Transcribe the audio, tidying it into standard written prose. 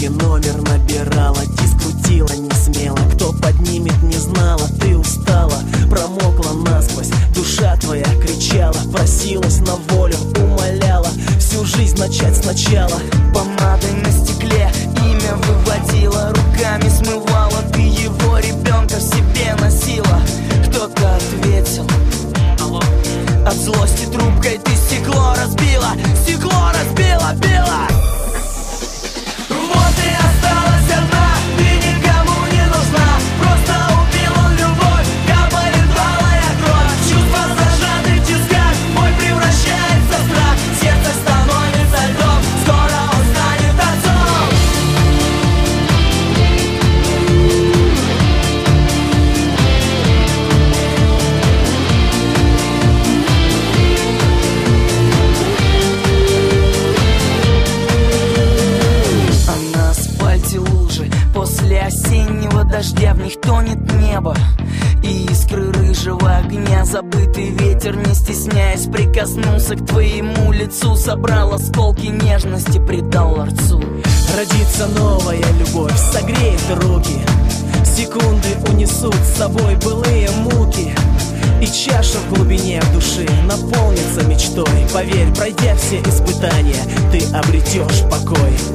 трубке номер набирала, диск крутила не смело. Кто поднимет, не знала, ты устала, промокла насквозь. Душа твоя кричала, просилась на волю, умоляла всю жизнь начать сначала. Помадой на стекле имя выводила, руками смывала, ты его ребенка в себе носила. Кто-то ответил: алло. От злости трубкой ты стекло разбила, била. Вот и осталась одна, ты никому не нужна. Просто убила любовь, капает алая кровь. Чувства зажаты в тисках, мой превращается в страх. Сердце становится льдом, скоро он станет отцом. А на асфальте лужи после осеннего дождя, в них тонет небо и искры рыжего огня. Забытый ветер, не стесняясь, прикоснулся к твоему лицу, собрал осколки нежности, придал ларцу. Родится новая любовь, согреет руки, секунды унесут с собой былые муки. И чаша в глубине души наполнится мечтой. Поверь, пройдя все испытания, ты обретешь покой.